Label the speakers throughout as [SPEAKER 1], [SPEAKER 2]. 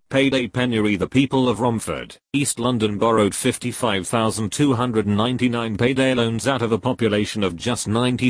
[SPEAKER 1] Payday penury. The people of Romford, East London borrowed 55,299 payday loans out of a population of just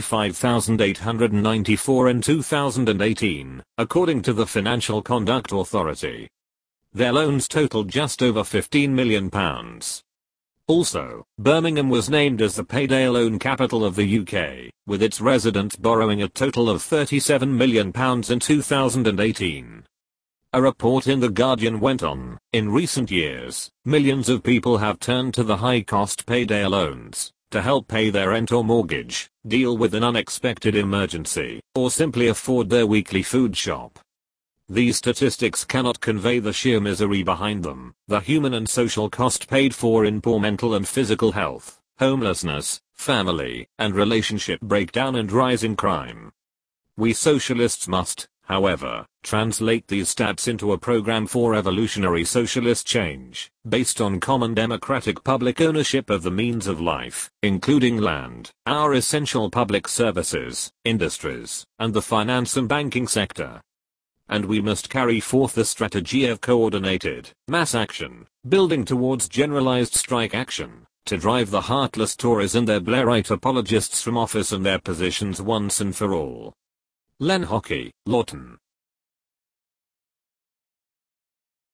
[SPEAKER 1] 95,894 in 2018, according to the Financial Conduct Authority. Their loans totaled just over £15 million. Also, Birmingham was named as the payday loan capital of the UK, with its residents borrowing a total of £37 million in 2018. A report in The Guardian went on, in recent years, millions of people have turned to the high-cost payday loans to help pay their rent or mortgage, deal with an unexpected emergency, or simply afford their weekly food shop. These statistics cannot convey the sheer misery behind them, the human and social cost paid for in poor mental and physical health, homelessness, family and relationship breakdown and rising crime. We socialists must, however, translate these stats into a program for evolutionary socialist change, based on common democratic public ownership of the means of life, including land, our essential public services, industries, and the finance and banking sector. And we must carry forth a strategy of coordinated, mass action, building towards generalized strike action, to drive the heartless Tories and their Blairite apologists from office and their positions once and for all. Len Hockey, Lawton.